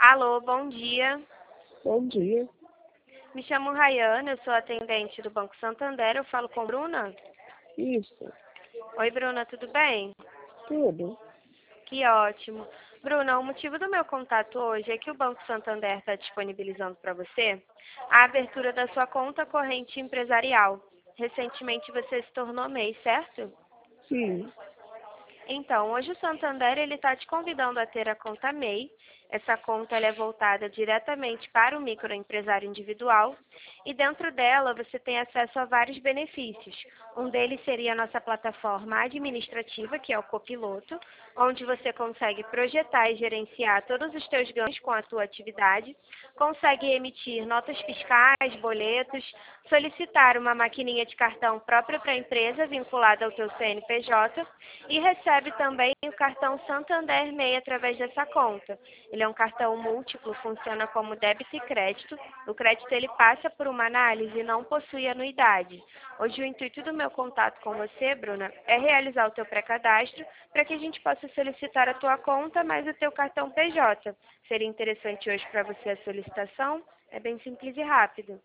Alô, bom dia. Bom dia. Me chamo Rayane, eu sou atendente do Banco Santander. Eu falo com Bruna? Isso, Oi, Bruna, tudo bem? tudo. Que ótimo. Bruna, o motivo do meu contato hoje é que o Banco Santander está disponibilizando para você a abertura da sua conta corrente empresarial. Recentemente você se tornou MEI, certo? Sim. Então, hoje o Santander ele está te convidando a ter a conta MEI. Essa conta ela é voltada diretamente para o microempresário individual e dentro dela você tem acesso a vários benefícios. Um deles seria a nossa plataforma administrativa, que é o Copiloto, onde você consegue projetar e gerenciar todos os teus ganhos com a tua atividade, consegue emitir notas fiscais, boletos, solicitar uma maquininha de cartão própria para a empresa vinculada ao teu CNPJ e recebe também o cartão Santander MEI através dessa conta. Ele é um cartão múltiplo, funciona como débito e crédito. O crédito ele passa por uma análise e não possui anuidade. Hoje o intuito do meu contato com você, Bruna, é realizar o teu pré-cadastro para que a gente possa solicitar a tua conta mais o teu cartão PJ. Seria interessante hoje para você a solicitação? É bem simples e rápido.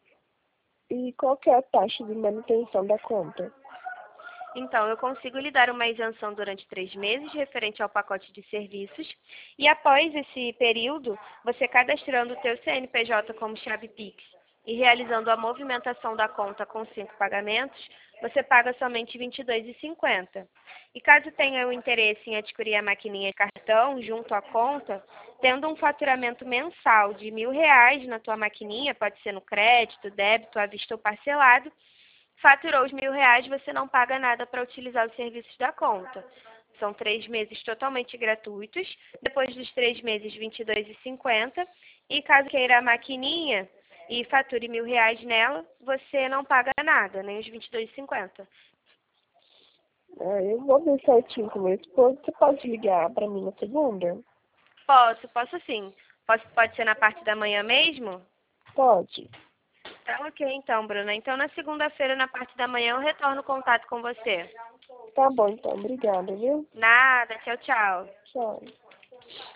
E qual que é a taxa de manutenção da conta? Então, eu consigo lhe dar uma isenção durante 3 meses referente ao pacote de serviços e após esse período, você cadastrando o teu CNPJ como chave Pix e realizando a movimentação da conta com 5 pagamentos, você paga somente R$ 22,50. E caso tenha o interesse em adquirir a maquininha de cartão junto à conta, tendo um faturamento mensal de R$ 1.000 na tua maquininha, pode ser no crédito, débito, à vista ou parcelado, faturou os R$ 1.000, você não paga nada para utilizar os serviços da conta. São 3 meses totalmente gratuitos. Depois dos 3 meses, R$ 22,50. E caso queira a maquininha e fature R$ 1.000 nela, você não paga nada, nem os R$ 22,50. Eu vou ver certinho com meu esposo. Você pode ligar para mim na segunda? Posso sim. Pode ser na parte da manhã mesmo? Pode. Tá ok então, Bruna. Então na segunda-feira, na parte da manhã, eu retorno o contato com você. Tá bom, então. Obrigada, viu? Nada, tchau, tchau. Tchau.